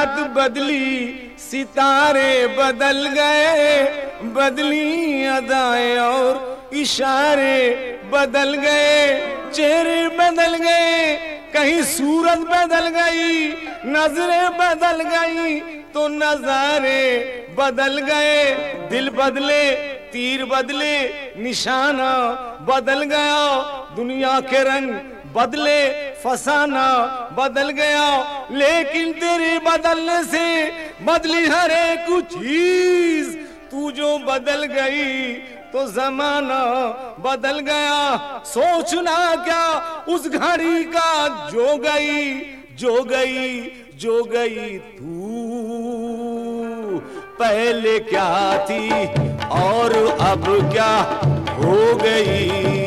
रात बदली, सितारे बदल गए, बदली अदाएं और इशारे बदल गए, चेहरे बदल गए, कहीं सूरत बदल गई, नजरें बदल गई तो नजारे बदल गए, दिल बदले, तीर बदले, निशाना बदल गया, दुनिया के रंग बदले, फसाना बदल गया, लेकिन तेरे बदलने से बदली हर एक चीज। तू जो बदल गई तो जमाना बदल गया, सोचना क्या उस घड़ी का जो गई, जो गई, जो गई तू। पहले क्या थी और अब क्या हो गई।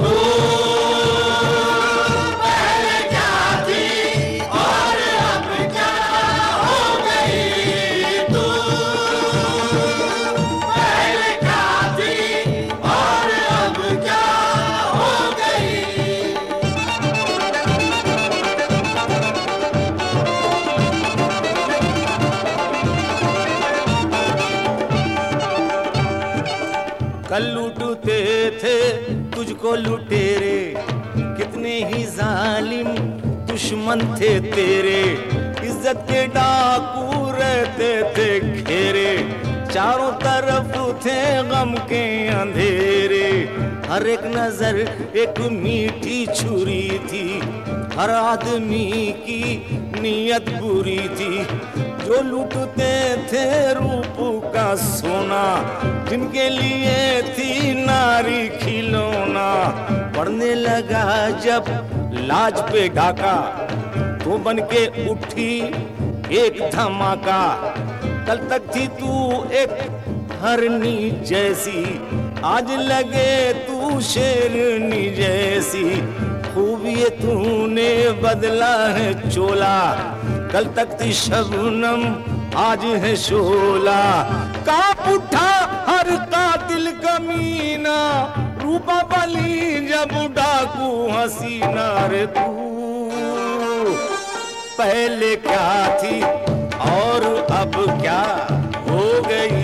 कल लूटते थे तुझको लुटेरे, कितने ही जालिम दुश्मन थे तेरे, इज्जत के डाकू रहते थे घेरे, चारों तरफ थे गम के अंधेरे, हर एक नजर एक मीठी छुरी थी, हर आदमी की नीयत बुरी थी, जो लूटते थे रूप का सोना, जिनके लिए थी नारी खिलौना, पड़ने लगा जब लाज पे डाका, तो बन के उठी एक धमाका, कल तक थी तू एक हरनी जैसी, आज लगे तू शेरनी जैसी, खूब ये तूने बदला है चोला, कल तक थी शबनम आज है शोला, कांप उठा हर कातिल कमीना, रूपा बली जब डाकू हसीना रे तू। पहले क्या थी और अब क्या हो गई।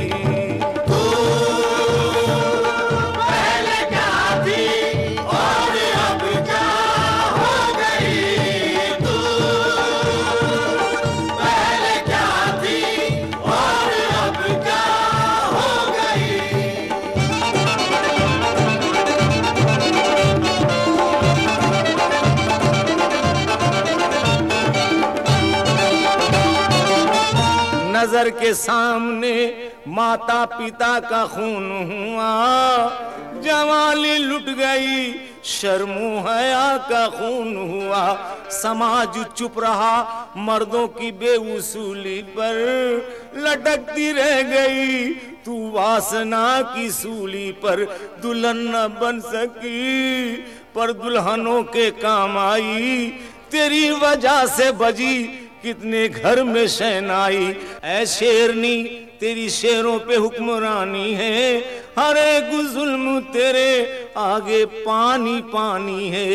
नजर के सामने माता पिता का खून हुआ, जवानी लुट गई, शर्मो हया का खून हुआ, समाज चुप रहा मर्दों की बेउसूली पर, लटकती रह गई तू वासना की सूली पर, दुल्हन न बन सकी पर दुल्हनों के काम आई, तेरी वजह से बजी कितने घर में शहनाई, ऐ शेरनी तेरी शेरों पे हुक्मरानी है, हर एक जुल्म तेरे आगे पानी पानी है,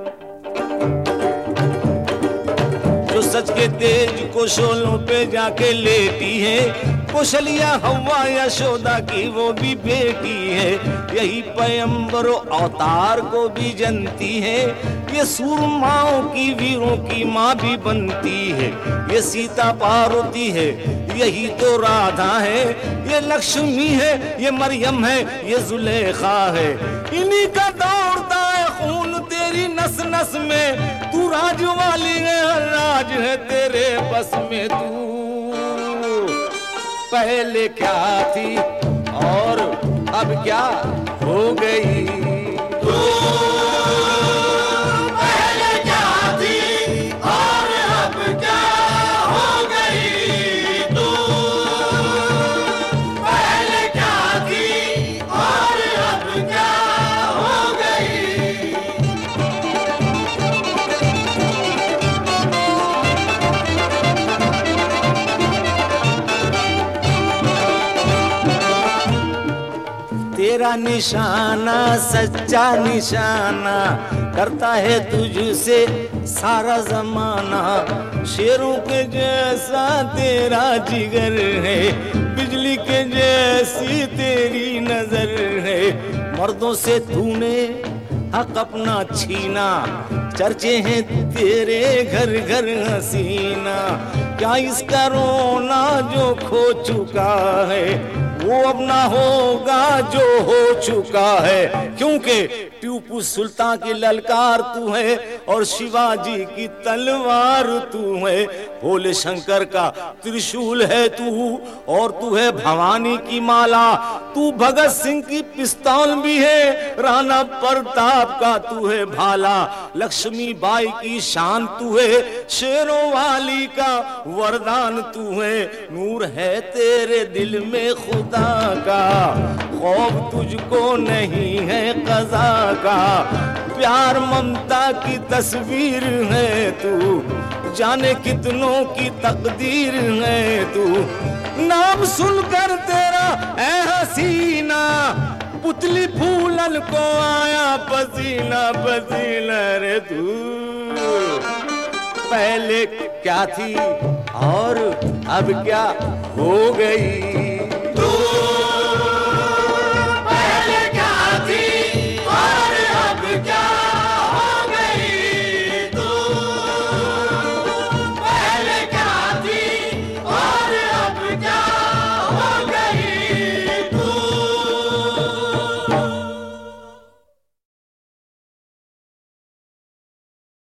जो सच के तेज को शोलों पे जाके लेटी है, कौशल्या हवा यशोदा की वो भी बेटी है, यही पैगंबरों अवतार को भी जनती है, ये सूरमाओं की वीरों की माँ भी बनती है, ये सीता पार्वती है, यही तो राधा है, ये लक्ष्मी है, ये मरियम है, ये जुलेखा है, इन्हीं का दौड़ता है खून तेरी नस नस में, तू राज वाली है, हर राज है तेरे बस में तू। पहले क्या थी और अब क्या हो गई। तेरा निशाना सच्चा निशाना, करता है तुझसे सारा जमाना, शेरों के जैसा तेरा जिगर है, बिजली के जैसी तेरी नजर है। मर्दों से तूने हक अपना छीना, चर्चे हैं तेरे घर घर हसीना। क्या इसका रोना जो खो चुका है वो अपना होगा जो हो चुका है? क्योंकि टीपू सुल्तान की ललकार तू है और शिवाजी की तलवार तू है। भोले शंकर का त्रिशूल है तू और तू है भवानी की माला। तू भगत सिंह की पिस्तौल भी है, राणा प्रताप का तू है भाला। लक्ष्मी बाई की शान तू है, शेरों वाली का वरदान तू है। नूर है तेरे दिल में खुदा का, खौफ तुझको नहीं है कज़ा का। प्यार ममता की तस्वीर है तू, जाने कितनों की तकदीर है तू। नाम सुनकर तेरा ऐ हसीना, पुतली फूलन को आया पसीना पसीना रे तू। पहले क्या थी और अब क्या हो गई।